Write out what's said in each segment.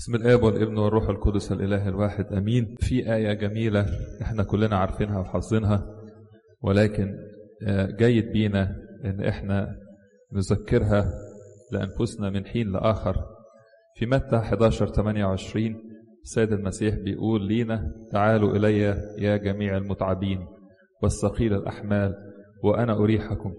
بسم الآب والابن والروح القدس الإله الواحد أمين. في آية جميلة احنا كلنا عارفينها وحافظينها، ولكن جيد بينا ان احنا نذكرها لأنفسنا من حين لآخر. في متى 11:28 السيد المسيح بيقول لينا: تعالوا إلي يا جميع المتعبين والثقيل الأحمال وأنا أريحكم.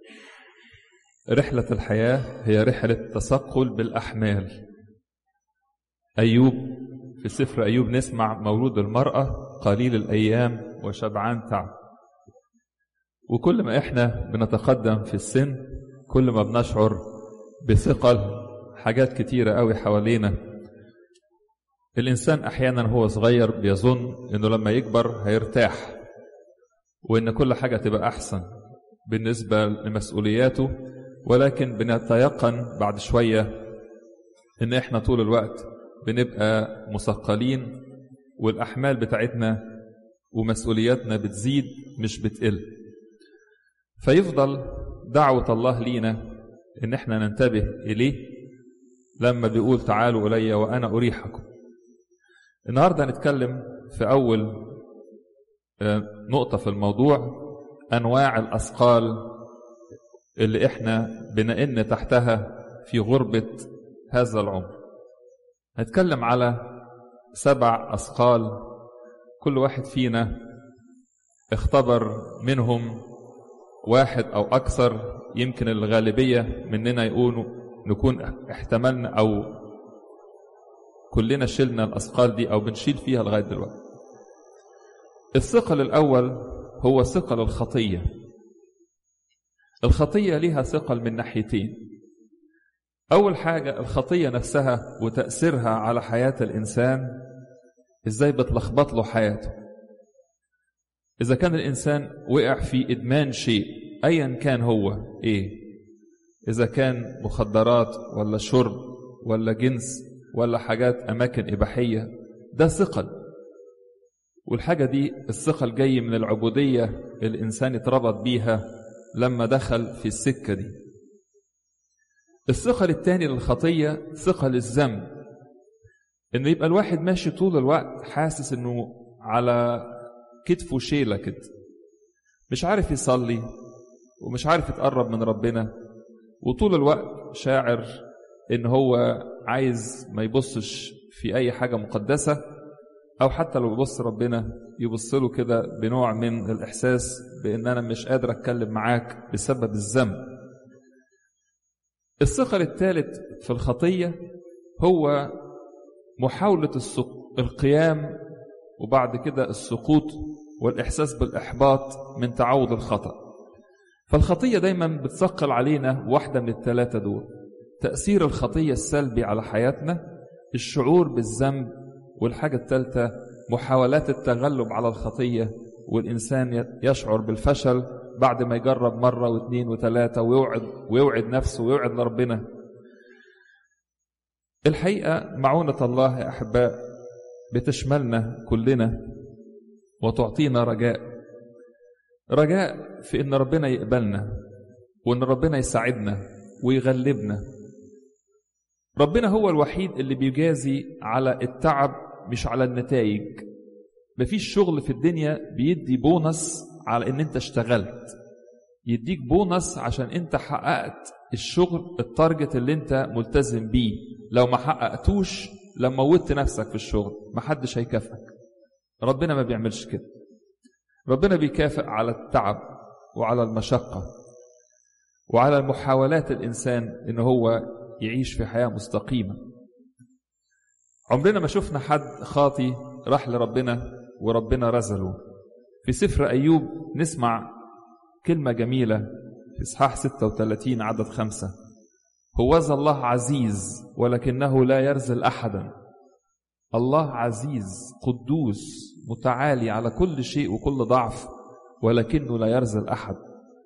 رحلة الحياة هي رحلة تثقل بالأحمال. أيوب في سفر أيوب نسمع: مولود المرأة قليل الأيام وشبعان تعب. وكل ما إحنا بنتقدم في السن كل ما بنشعر بثقل حاجات كتيرة قوي حوالينا. الإنسان أحيانا هو صغير بيظن إنه لما يكبر هيرتاح وإن كل حاجة تبقى أحسن بالنسبة لمسؤولياته، ولكن بنتيقن بعد شوية إن إحنا طول الوقت بنبقى مثقلين، والأحمال بتاعتنا ومسؤولياتنا بتزيد مش بتقل. فيفضل دعوة الله لينا إن احنا ننتبه إليه لما بيقول: تعالوا إلي وأنا أريحكم. النهاردة نتكلم في أول نقطة في الموضوع: أنواع الأثقال اللي احنا بنئن تحتها في غربة هذا العمر. هنتكلم على 7 أثقال كل واحد فينا اختبر منهم واحد أو أكثر. يمكن الغالبية مننا نكون احتملنا أو كلنا شلنا الأثقال دي أو بنشيل فيها لغاية دلوقتي. الثقل الأول هو ثقل الخطية. الخطية ليها ثقل من ناحيتين. أول حاجة الخطية نفسها وتأثيرها على حياة الإنسان، إزاي بتلخبط له حياته. إذا كان الإنسان وقع في إدمان شيء أيا كان هو إيه، إذا كان مخدرات ولا شرب ولا جنس ولا حاجات أماكن إباحية، ده ثقل. والحاجة دي الثقل جاي من العبودية الإنسان اتربط بيها لما دخل في السكة دي. الثقل الثاني للخطية ثقل الذنب، إنه يبقى الواحد ماشي طول الوقت حاسس إنه على كتفه شيلة كده، مش عارف يصلي ومش عارف يتقرب من ربنا، وطول الوقت شاعر إن هو عايز ما يبصش في أي حاجة مقدسة، أو حتى لو يبص ربنا يبص له كده بنوع من الإحساس بإن أنا مش قادر أتكلم معاك بسبب الذنب. الثقل الثالث في الخطية هو محاولة القيام وبعد كده السقوط والإحساس بالإحباط من تعود الخطأ. فالخطية دايما بتثقل علينا واحدة من الثلاثة دول: تأثير الخطية السلبي على حياتنا، الشعور بالذنب، والحاجة الثالثة محاولات التغلب على الخطية، والإنسان يشعر بالفشل بعد ما يجرب مرة واثنين وثلاثة ويوعد نفسه ويوعد لربنا. الحقيقة معونة الله يا أحباء بتشملنا كلنا وتعطينا رجاء في إن ربنا يقبلنا وإن ربنا يساعدنا ويغلبنا. ربنا هو الوحيد اللي بيجازي على التعب مش على النتائج. مفيش شغل في الدنيا بيدي بونص على ان انت اشتغلت، يديك بونص عشان انت حققت الشغل التارجت اللي انت ملتزم بيه. لو ما حققتوش لما موتت نفسك في الشغل محدش هيكافئك. ربنا ما بيعملش كده. ربنا بيكافئ على التعب وعلى المشقة وعلى محاولات الإنسان إن هو يعيش في حياة مستقيمة. عمرنا ما شفنا حد خاطي راح لربنا وربنا رزله. في سفر أيوب نسمع كلمة جميلة في إصحاح 36 عدد 5: هوذا الله عزيز ولكنه لا يرزل أحدا. الله عزيز قدوس متعالي على كل شيء وكل ضعف، ولكنه لا يرزل أحد.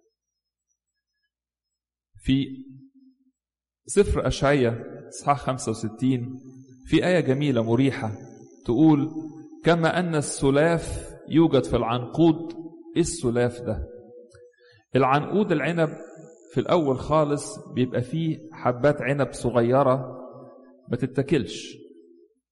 في سفر أشعية إصحاح 65 في آية جميلة مريحة تقول: كما أن السلاف يوجد في العنقود. إيه السلاف ده؟ العنقود العنب في الأول خالص بيبقى فيه حبات عنب صغيرة ما تتاكلش،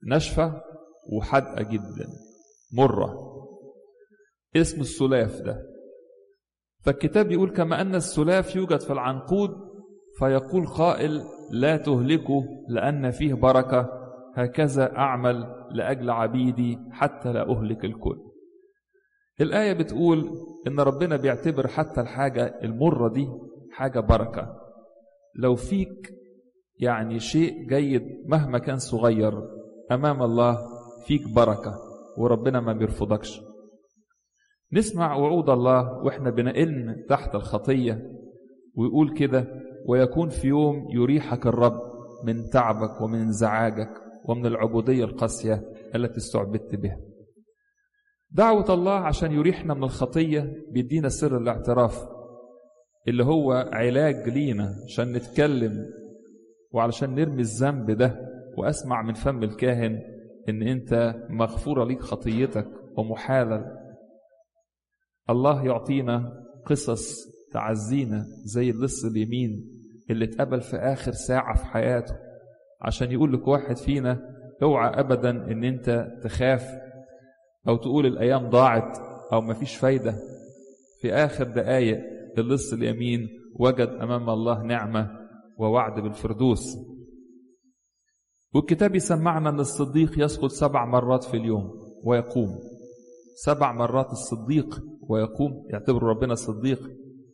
ناشفة وحادقة جدا مرة، اسم السلاف ده. فالكتاب يقول كما أن السلاف يوجد في العنقود فيقول قائل لا تهلكه لأن فيه بركة، هكذا أعمل لأجل عبيدي حتى لا أهلك الكل. الآية بتقول إن ربنا بيعتبر حتى الحاجة المرة دي حاجة بركة. لو فيك يعني شيء جيد مهما كان صغير أمام الله فيك بركة، وربنا ما بيرفضكش. نسمع وعود الله وإحنا بنقلن تحت الخطية، ويقول كده ويكون في يوم يريحك الرب من تعبك ومن انزعاجك ومن العبودية القاسية التي استعبدت بها. دعوة الله عشان يريحنا من الخطية بيدينا سر الاعتراف اللي هو علاج لينا عشان نتكلم وعلشان نرمي الذنب ده، وأسمع من فم الكاهن إن أنت مغفورة ليك خطيتك ومحالل. الله يعطينا قصص تعزينا زي اللص اليمين اللي اتقبل في آخر ساعة في حياته، عشان يقول لك واحد فينا اوعى أبدا إن أنت تخاف أو تقول الأيام ضاعت أو مفيش فايدة. في آخر دقايق اللص اليمين وجد أمام الله نعمة ووعد بالفردوس. والكتاب يسمعنا أن الصديق يسقط 7 مرات في اليوم ويقوم. 7 مرات الصديق ويقوم، يعتبر ربنا صديق.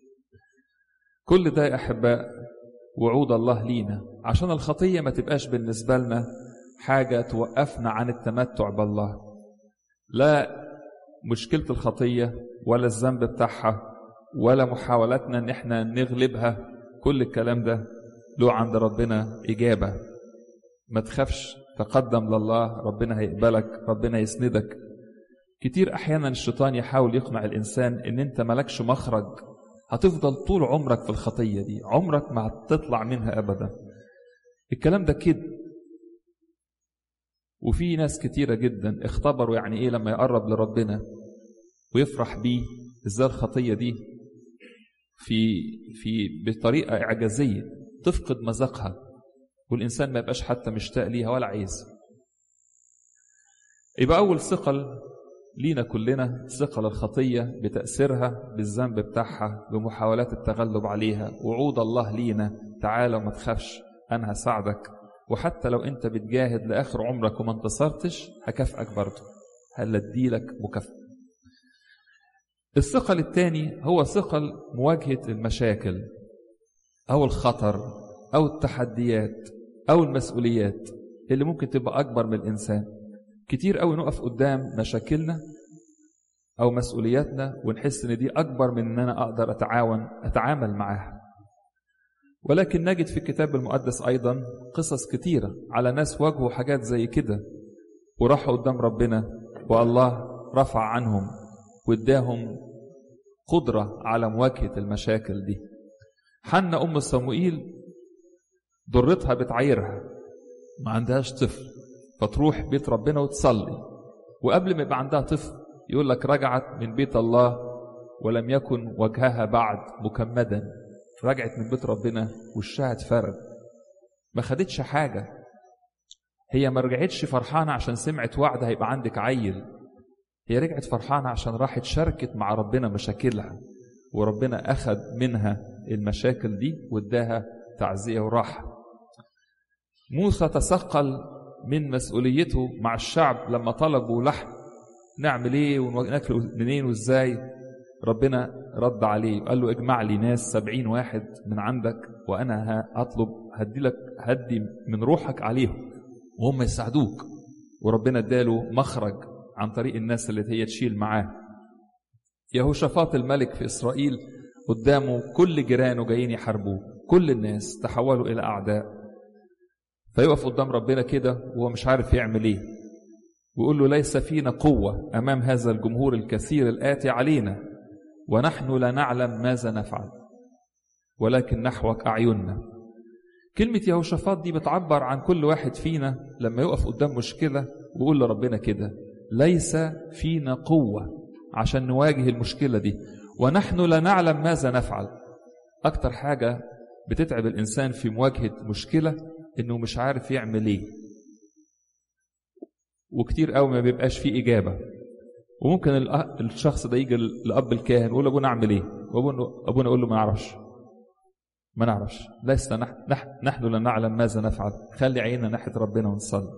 كل ده يا أحباء وعود الله لينا عشان الخطية ما تبقاش بالنسبة لنا حاجة توقفنا عن التمتع بالله. لا مشكلة الخطية ولا الذنب بتاعها ولا محاولاتنا ان احنا نغلبها، كل الكلام ده له عند ربنا إجابة. ما تخافش، تقدم لله، ربنا هيقبلك، ربنا يسندك. كتير أحيانا الشيطان يحاول يقنع الإنسان ان انت ملكش مخرج، هتفضل طول عمرك في الخطية دي، عمرك ما هتطلع منها أبدا. الكلام ده كده. وفي ناس كتيرة جدا اختبروا يعني ايه لما يقرب لربنا ويفرح بيه، ازاي الخطية دي بطريقة إعجازية تفقد مذاقها، والإنسان ما يبقاش حتى مشتاق ليها ولا عايز. يبقى أول ثقل لينا كلنا ثقل الخطية بتأثيرها بالذنب بتاعها بمحاولات التغلب عليها. وعود الله لينا تعالى وما تخافش أنا هساعدك، وحتى لو أنت بتجاهد لآخر عمرك وما انتصرتش هكافئك برضه، هلديلك مكافأة. الثقل الثاني هو ثقل مواجهة المشاكل أو الخطر أو التحديات أو المسؤوليات اللي ممكن تبقى أكبر من الإنسان. كتير قوي نقف قدام مشاكلنا أو مسؤولياتنا ونحس إن دي أكبر من إن أنا أقدر أتعامل معاها. ولكن نجد في الكتاب المقدس أيضا قصص كتيرة على ناس واجهوا حاجات زي كده وراحوا قدام ربنا والله رفع عنهم واداهم قدرة على مواجهة المشاكل دي. حنة أم صموئيل ضرتها بتعيرها، ما عندهاش طفل، فتروح بيت ربنا وتصلي، وقبل ما يبقى عندها طفل يقول لك رجعت من بيت الله ولم يكن وجهها بعد مكمدا. رجعت من بيت ربنا وشها اتفرد، ما خدتش حاجة. هي ما رجعتش فرحانة عشان سمعت وعد هيبقى عندك عيل، هي رجعت فرحانة عشان راحت شاركت مع ربنا مشاكلها، وربنا أخذ منها المشاكل دي واداها تعزية وراحة. موسى تثقل من مسؤوليته مع الشعب لما طلبوا لحم، نعمل ايه وناكل منين وازاي؟ ربنا رد عليه قال له اجمع لي ناس 70 واحد من عندك وانا هدي من روحك عليهم وهم يساعدوك. وربنا اداله مخرج عن طريق الناس اللي هي تشيل معاه. يهوشافاط الملك في إسرائيل قدامه كل جيرانه جايين يحاربوه، كل الناس تحولوا إلى أعداء، فيقف قدام ربنا كده وهو مش عارف يعمل ايه، ويقول له ليس فينا قوة أمام هذا الجمهور الكثير الآتي علينا، ونحن لا نعلم ماذا نفعل ولكن نحوك أعيننا. كلمة يهوشافاط دي بتعبر عن كل واحد فينا لما يقف قدام مشكلة ويقول لربنا كده ليس فينا قوة عشان نواجه المشكلة دي، ونحن لا نعلم ماذا نفعل. أكتر حاجة بتتعب الإنسان في مواجهة مشكلة إنه مش عارف يعمل إيه. وكتير قوي ما بيبقاش فيه إجابة. وممكن الشخص ده يجي لأب الكاهن ويقول أبونا أعمل إيه؟ وأبونا يقول له ما نعرفش، لسه نحن لا نعلم ماذا نفعل، خلي عيننا ناحية ربنا ونصلي.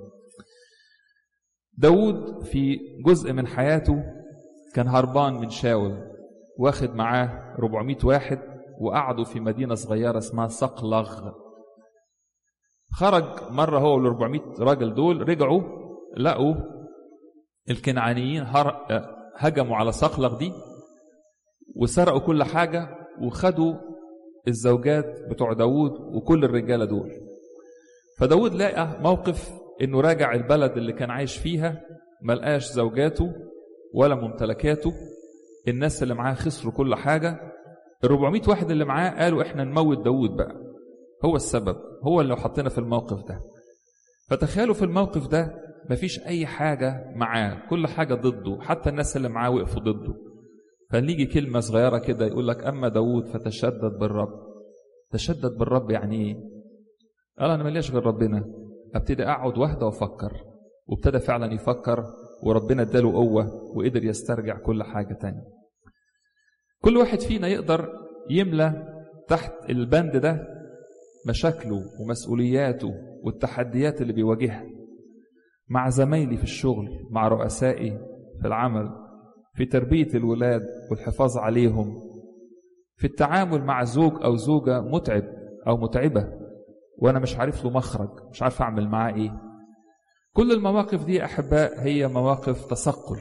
داود في جزء من حياته كان هربان من شاول، واخد معاه 400 واحد وقعدوا في مدينة صغيرة اسمها صقلغ. خرج مرة هو وال 400 راجل دول، رجعوا لقوا الكنعانيين هجموا على صقلغ دي وسرقوا كل حاجة وخدوا الزوجات بتوع داود وكل الرجالة دول. فداود لقى موقف انه راجع البلد اللي كان عايش فيها، ملقاش زوجاته ولا ممتلكاته، الناس اللي معاه خسروا كل حاجة. ال 400 واحد اللي معاه قالوا احنا نموت داود بقى، هو السبب، هو اللي حطينا في الموقف ده. فتخيلوا في الموقف ده مفيش اي حاجة معاه، كل حاجة ضده، حتى الناس اللي معاه وقفوا ضده. فنيجي كلمة صغيرة كده يقول لك أما داود فتشدد بالرب. تشدد بالرب يعني ايه؟ قال أنا ملياش غير ربنا، ابتدي أقعد واحدة وأفكر. وابتدى فعلا يفكر، وربنا اداله قوة وقدر يسترجع كل حاجة تاني. كل واحد فينا يقدر يملى تحت البند ده مشاكله ومسؤولياته والتحديات اللي بيواجهها مع زمايلي في الشغل، مع رؤسائي في العمل، في تربية الولاد والحفاظ عليهم، في التعامل مع زوج أو زوجة متعب أو متعبة وأنا مش عارف له مخرج، مش عارف أعمل معاه إيه. كل المواقف دي أحباء هي مواقف تثقل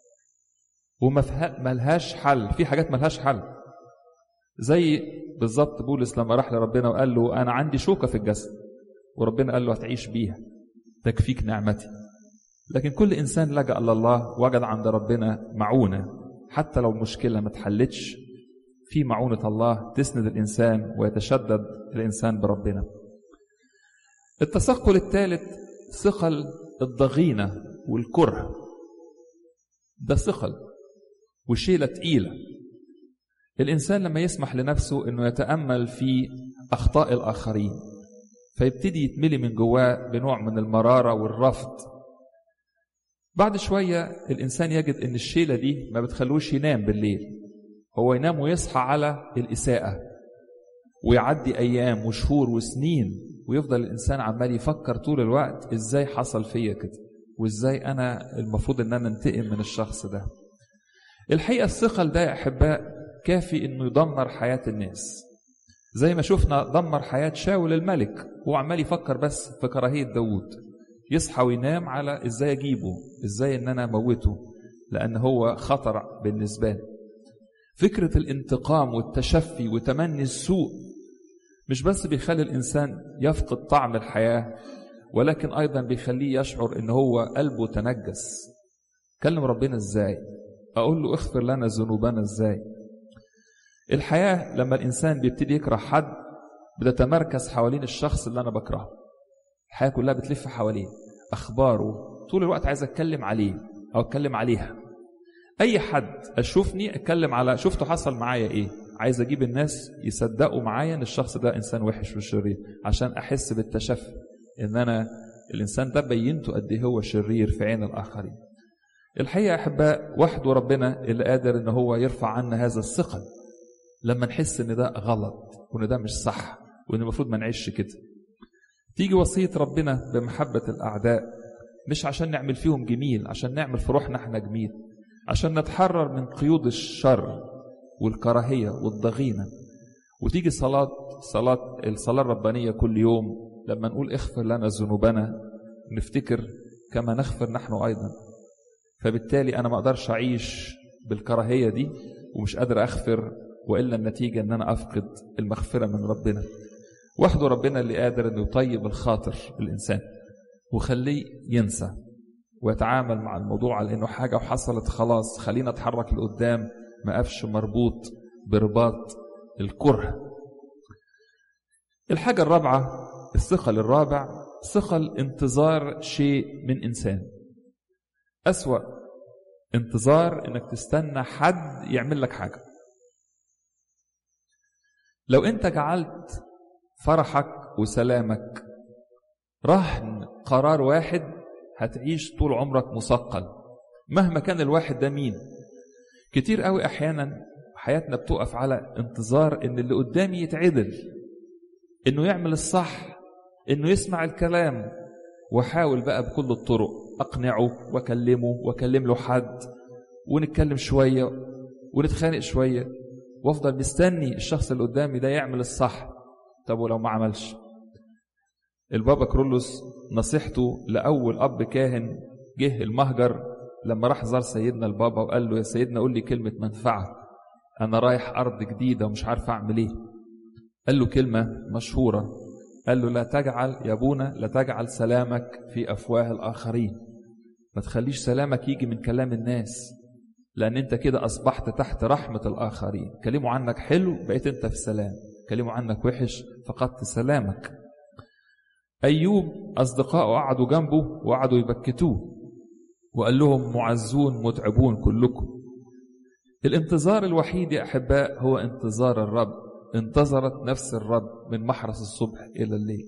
وملهاش حل. في حاجات ملهاش حل، زي بالظبط بولس لما راح لربنا وقال له أنا عندي شوكة في الجسد، وربنا قال له هتعيش بيها، تكفيك نعمتي. لكن كل إنسان لجأ لله وجد عند ربنا معونة، حتى لو مشكلة ما تحلتش، في معونة الله تسند الإنسان ويتشدد الإنسان بربنا. التثقل الثالث ثقل الضغينة والكره. ده ثقل وشيلة تقيلة. الإنسان لما يسمح لنفسه أنه يتأمل في أخطاء الآخرين فيبتدي يتملي من جواه بنوع من المرارة والرفض. بعد شوية الإنسان يجد أن الشيلة دي ما بتخلوش ينام بالليل، هو ينام ويصحى على الإساءة، ويعدي أيام وشهور وسنين ويفضل الإنسان عمال يفكر طول الوقت إزاي حصل فيا كده، وإزاي أنا المفروض أن أنا انتقم من الشخص ده. الحقيقة الثقل ده يا أحباء كافي أنه يدمر حياة الناس، زي ما شفنا دمر حياة شاول الملك، هو عمال يفكر بس في كراهية داود، يصحى وينام على إزاي أجيبه، إزاي أن أنا أموته، لأن هو خطر بالنسبة له. فكرة الانتقام والتشفي وتمني السوء مش بس بيخلي الإنسان يفقد طعم الحياة، ولكن أيضا بيخليه يشعر إن هو قلبه تنجس. كلم ربنا إزاي؟ أقول له اغفر لنا ذنوبنا إزاي؟ الحياة لما الإنسان بيبتدي يكره حد بتتمركز حوالين الشخص اللي أنا بكرهه، الحياة كلها بتلف حواليه، أخباره طول الوقت عايز أتكلم عليه أو أتكلم عليها. أي حد أشوفني أتكلم على شفته حصل معايا إيه، عايز أجيب الناس يصدقوا معايا أن الشخص ده إنسان وحش وشرير، عشان أحس بالتشفي إن أنا الإنسان ده بينته قد إيه هو شرير في عين الآخرين. الحقيقة أحباء وحده ربنا اللي قادر إن هو يرفع عنا هذا الثقل لما نحس إن ده غلط وإن ده مش صح وإن المفروض ما نعيش كده. تيجي وصية ربنا بمحبة الأعداء، مش عشان نعمل فيهم جميل، عشان نعمل في روحنا احنا جميل، عشان نتحرر من قيود الشر والكراهية والضغينة. وتيجي الصلاة الربانية كل يوم لما نقول اغفر لنا ذنوبنا نفتكر كما نغفر نحن أيضا. فبالتالي أنا ما أقدرش أعيش بالكراهية دي ومش قادر أغفر، وإلا النتيجة أن أنا أفقد المغفرة من ربنا. وحده ربنا اللي قادر أنه يطيب الخاطر الإنسان وخليه ينسى ويتعامل مع الموضوع على أنه حاجة وحصلت خلاص، خلينا نتحرك لقدام، ما قفش مربوط برباط الكره. الحاجة الرابعة، الثقل الرابع، ثقل انتظار شيء من إنسان. أسوأ انتظار إنك تستنى حد يعمل لك حاجة. لو أنت جعلت فرحك وسلامك رهن قرار واحد هتعيش طول عمرك مثقل مهما كان الواحد ده مين. كتير قوي أحيانا حياتنا بتقف على انتظار إن اللي قدامي يتعدل، إنه يعمل الصح، إنه يسمع الكلام، وحاول بقى بكل الطرق أقنعه وأكلم له حد ونتكلم شوية ونتخانق شوية، وأفضل مستني الشخص اللي قدامي ده يعمل الصح. طب ولو ما عملش؟ البابا كرولوس نصيحته لأول أب كاهن جه المهجر لما راح زار سيدنا البابا وقال له يا سيدنا قول لي كلمة منفعة، أنا رايح أرض جديدة ومش عارف أعمل إيه. قال له كلمة مشهورة، قال له لا تجعل يا أبونا، لا تجعل سلامك في أفواه الآخرين. ما تخليش سلامك يجي من كلام الناس، لأن أنت كده أصبحت تحت رحمة الآخرين. كلموا عنك حلو بقيت أنت في سلام، كلموا عنك وحش فقدت سلامك. أيوب أصدقائه قعدوا جنبه وقعدوا يبكتوه وقال لهم معزون متعبون كلكم. الانتظار الوحيد يا أحباء هو انتظار الرب. انتظرت نفس الرب من محرس الصبح إلى الليل.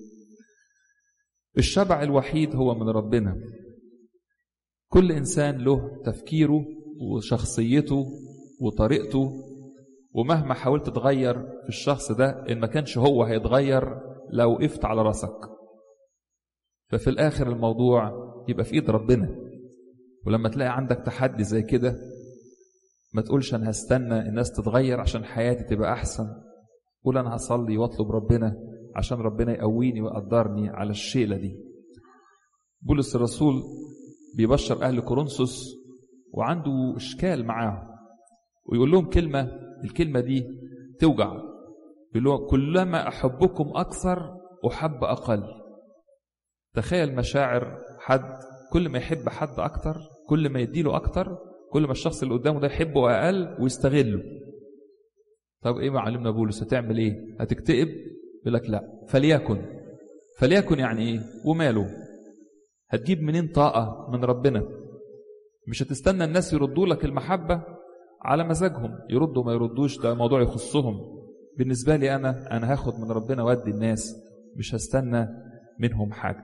الشبع الوحيد هو من ربنا. كل إنسان له تفكيره وشخصيته وطريقته، ومهما حاولت تغير في الشخص ده إن ما كانش هو هيتغير لو وقفت على رأسك. ففي الآخر الموضوع يبقى في إيد ربنا. ولما تلاقي عندك تحدي زي كده ما تقولش أنا هستنى الناس تتغير عشان حياتي تبقى أحسن. قول أنا هصلي واطلب ربنا عشان ربنا يقويني ويقدرني على الشيلة دي. بولس الرسول بيبشر أهل كورنثوس وعنده إشكال معاهم، ويقول لهم الكلمة دي توجع. يقول لهم كلما أحبكم أكثر أحب أقل. تخيل مشاعر حد، كل ما يحب حد أكتر، كل ما يديله أكتر، كل ما الشخص اللي قدامه ده يحبه أقل ويستغله. طب إيه معلمنا بولس؟ هتعمل إيه؟ هتكتئب؟ يقول لك لا، فليكن يعني إيه؟ وماله؟ هتجيب منين طاقة من ربنا؟ مش هتستنى الناس يردوا لك المحبة على مزاجهم، يردوا ما يردوش ده موضوع يخصهم. بالنسبة لي أنا هاخد من ربنا وادي الناس، مش هستنى منهم حاجة.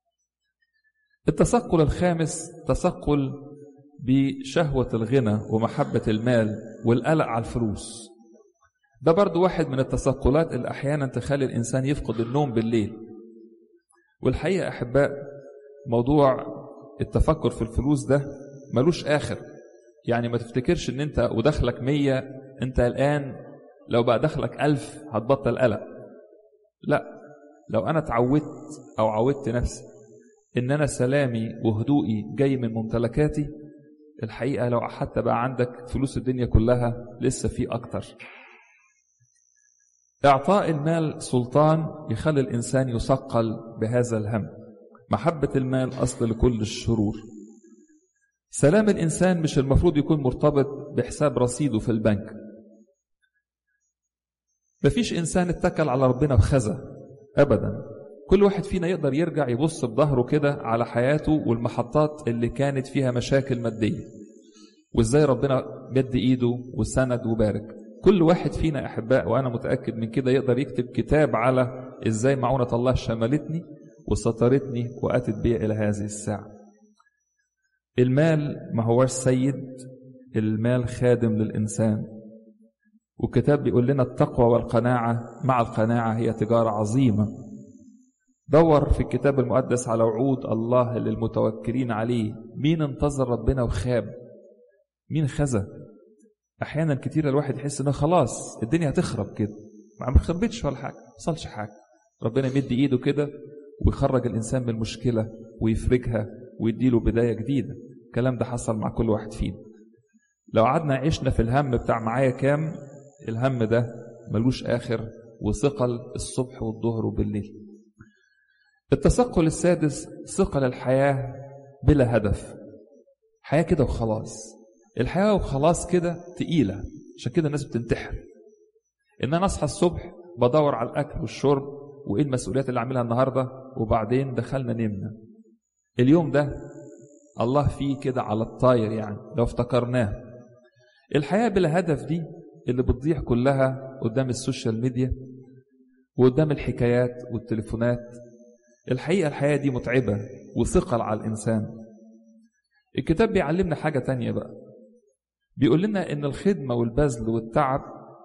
التثقل الخامس تثقل بشهوة الغنى ومحبة المال والقلق على الفلوس. ده برضو واحد من التثقلات اللي أحيانا تخلي الإنسان يفقد النوم بالليل. والحقيقة أحباء موضوع التفكر في الفلوس ده ملوش آخر. يعني ما تفتكرش ان انت ودخلك 100 انت الآن لو بقى دخلك 1000 هتبطل قلق. لا، لو أنا اتعودت أو عودت نفسي إن أنا سلامي وهدوئي جاي من ممتلكاتي، الحقيقة لو حتى بقى عندك فلوس الدنيا كلها لسه في أكتر. إعطاء المال سلطان يخلي الإنسان يثقل بهذا الهم. محبة المال أصل لكل الشرور. سلام الإنسان مش المفروض يكون مرتبط بحساب رصيده في البنك. مفيش إنسان اتكل على ربنا بخزة أبدا. كل واحد فينا يقدر يرجع يبص بظهره كده على حياته والمحطات اللي كانت فيها مشاكل مادية، وإزاي ربنا مد إيده وسند وبارك. كل واحد فينا أحباء، وأنا متأكد من كده، يقدر يكتب كتاب على إزاي معونة الله شملتني وسترتني وأتت بي إلى هذه الساعة. المال ما هوش سيد، المال خادم للإنسان. والكتاب بيقول لنا التقوى والقناعة مع القناعة هي تجارة عظيمة. دور في الكتاب المقدس على وعود الله للمتوكلين عليه. مين انتظر ربنا وخاب؟ مين خزى؟ أحيانا كتير الواحد يحس إنه خلاص الدنيا هتخرب كده، ما خربتش ولا حاجة، ما حصلش حاجة. ربنا يمد إيده كده ويخرج الإنسان من المشكلة ويفرجها ويديله بداية جديدة. الكلام ده حصل مع كل واحد فينا. لو قعدنا عشنا في الهم بتاع معايا كام، الهم ده ملوش آخر وثقل الصبح والظهر وبالليل. التثقل السادس ثقل الحياة بلا هدف. حياة كده وخلاص. الحياة وخلاص كده تقيلة، عشان كده الناس بتنتحر. إن أنا أصحى الصبح بدور على الأكل والشرب وإيه المسؤوليات اللي أعملها النهاردة، وبعدين دخلنا نمنا. اليوم ده الله فيه كده على الطاير، يعني لو افتكرناه. الحياة بلا هدف دي اللي بتضيع كلها قدام السوشيال ميديا وقدام الحكايات والتليفونات. الحقيقة الحياة دي متعبة وثقل على الإنسان. الكتاب بيعلمنا حاجة تانية بقى، بيقول لنا إن الخدمة والبذل والتعب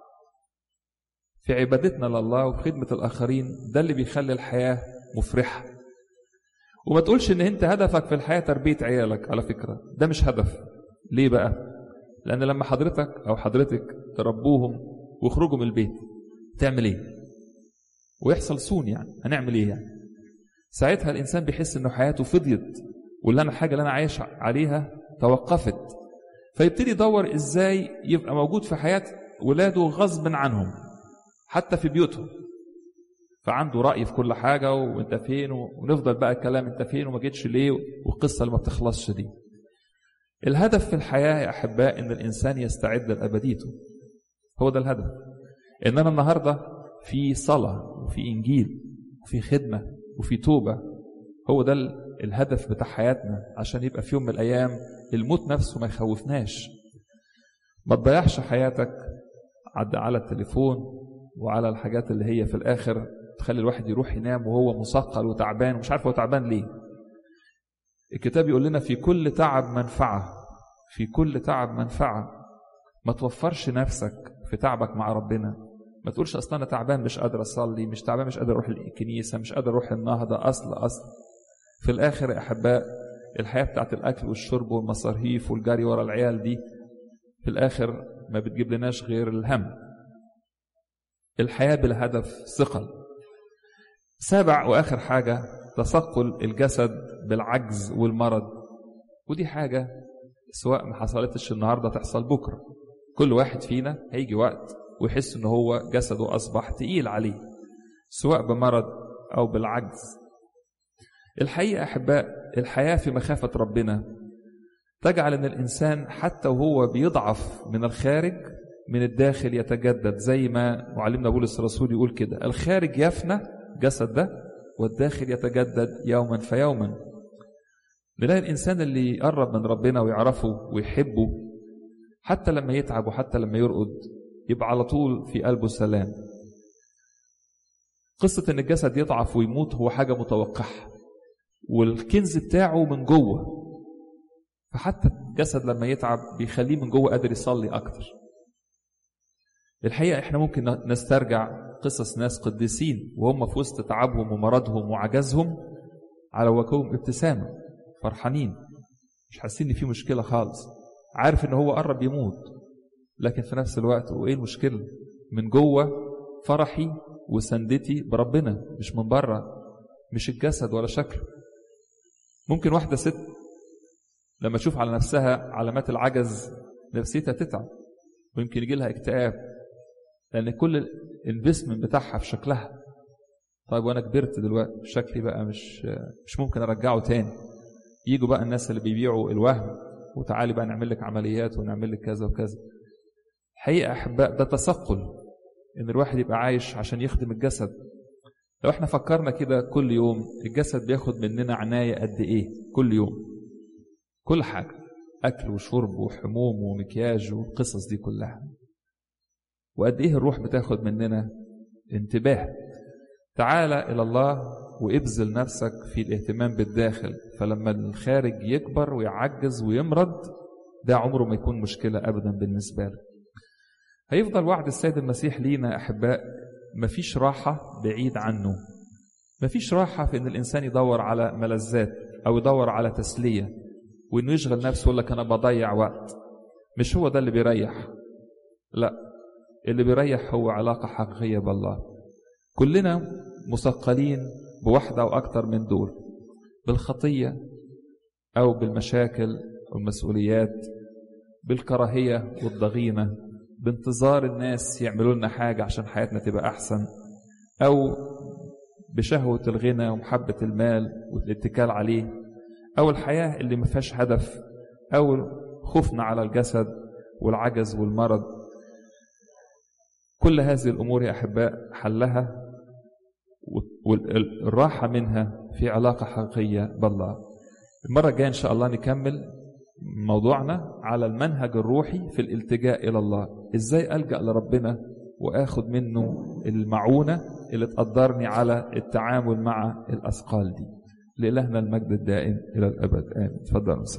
في عبادتنا لله وفي خدمة الآخرين ده اللي بيخلي الحياة مفرحة. وما تقولش إن أنت هدفك في الحياة تربية عيالك، على فكرة ده مش هدف. ليه بقى؟ لأن لما حضرتك أو حضرتك تربوهم ويخرجوا من البيت تعمل إيه؟ ويحصل صون، يعني هنعمل إيه يعني؟ ساعتها الإنسان بيحس إنه حياته فضيت، واللي أنا حاجة اللي أنا عايش عليها توقفت، فيبتدي يدور إزاي يبقى موجود في حياة ولاده غصب عنهم حتى في بيوتهم. فعنده رأي في كل حاجة، وانت فين، ونفضل بقى الكلام انت فين وما جيتش ليه، والقصة اللي ما بتخلصش دي. الهدف في الحياة يا أحباء إن الإنسان يستعد لأبديته، هو ده الهدف. إننا النهاردة في صلاة وفي إنجيل وفي خدمة وفي توبة، هو ده الهدف بتاع حياتنا، عشان يبقى في يوم من الأيام الموت نفسه ما يخوفناش. ما تضيعش حياتك على التليفون وعلى الحاجات اللي هي في الآخر تخلي الواحد يروح ينام وهو مثقل وتعبان ومش عارف هو تعبان ليه. الكتاب يقول لنا في كل تعب منفعة، في كل تعب منفعة. ما توفرش نفسك في تعبك مع ربنا. ما تقولش أصلا أنا تعبان مش قادر أصلي، مش تعبان مش قادر أروح الكنيسة، مش قادر أروح النهضة. أصل في الآخر يا أحباء الحياة بتاعت الأكل والشرب والمصاريف والجري ورا العيال دي في الآخر ما بتجيب لناش غير الهم. الحياة بالهدف ثقل. سابع وآخر حاجة تثقل الجسد بالعجز والمرض، ودي حاجة سواء ما حصلتش النهاردة تحصل بكرة. كل واحد فينا هيجي وقت ويحس إنه هو جسده أصبح تقيل عليه، سواء بمرض أو بالعجز. الحقيقة أحباء الحياة في مخافة ربنا تجعل أن الإنسان حتى وهو بيضعف من الخارج من الداخل يتجدد، زي ما معلمنا بولس الرسول يقول كده: الخارج يفنى جسد ده والداخل يتجدد يوما فيوما. نلاقي الإنسان اللي يقرب من ربنا ويعرفه ويحبه حتى لما يتعب وحتى لما يرقد يبقى على طول في قلبه سلام. قصة أن الجسد يضعف ويموت هو حاجة متوقعة، والكنز بتاعه من جوه، فحتى الجسد لما يتعب بيخليه من جوه قادر يصلي أكتر. الحقيقة احنا ممكن نسترجع قصص ناس قديسين وهم في وسط تعبهم ومرضهم وعجزهم على وجههم ابتسامة، فرحانين، مش حاسين ان في مشكلة خالص، عارف ان هو قرب يموت، لكن في نفس الوقت وايه المشكلة؟ من جوه فرحي وسندتي بربنا، مش من بره، مش الجسد ولا شكله. ممكن واحدة ست لما تشوف على نفسها علامات العجز نفسيتها تتعب، ويمكن يجي لها اكتئاب، لأن كل الانفستمنت بتاعها في شكلها. طيب وأنا كبرت دلوقتي شكلي بقى مش ممكن أرجعه تاني. يجوا بقى الناس اللي بيبيعوا الوهم، وتعالي بقى نعمل لك عمليات ونعمل لك كذا وكذا. حقيقة أحباء ده تثقل، إن الواحد يبقى عايش عشان يخدم الجسد. لو احنا فكرنا كده كل يوم الجسد بياخد مننا عناية قد إيه كل يوم؟ كل حاجة، أكل وشرب وحموم ومكياج والقصص دي كلها. وقد إيه الروح بتاخد مننا انتباه. تعالى إلى الله وابذل نفسك في الاهتمام بالداخل، فلما الخارج يكبر ويعجز ويمرض ده عمره ما يكون مشكلة أبدا بالنسبة له. هيفضل وعد السيد المسيح لينا أحباء، مفيش راحة بعيد عنه. مفيش راحة في أن الإنسان يدور على ملذات أو يدور على تسلية وأنه يشغل نفسه يقول لك أنا بضيع وقت. مش هو ده اللي بيريح، لا، اللي بيريح هو علاقة حقيقية بالله. كلنا مثقلين بواحدة أو أكتر من دول، بالخطية أو بالمشاكل والمسؤوليات، بالكراهية والضغينة، بانتظار الناس يعملوا لنا حاجة عشان حياتنا تبقى أحسن، أو بشهوة الغنى ومحبة المال والاتكال عليه، أو الحياة اللي ما فيهاش هدف، أو خوفنا على الجسد والعجز والمرض. كل هذه الأمور يا أحباء حلها والراحة منها في علاقة حقيقية بالله. المرة الجاية إن شاء الله نكمل موضوعنا على المنهج الروحي في الالتجاء إلى الله، إزاي ألجأ لربنا وآخد منه المعونة اللي تقدرني على التعامل مع الأثقال دي. لإلهنا المجد الدائم إلى الأبد آمين. تفضل.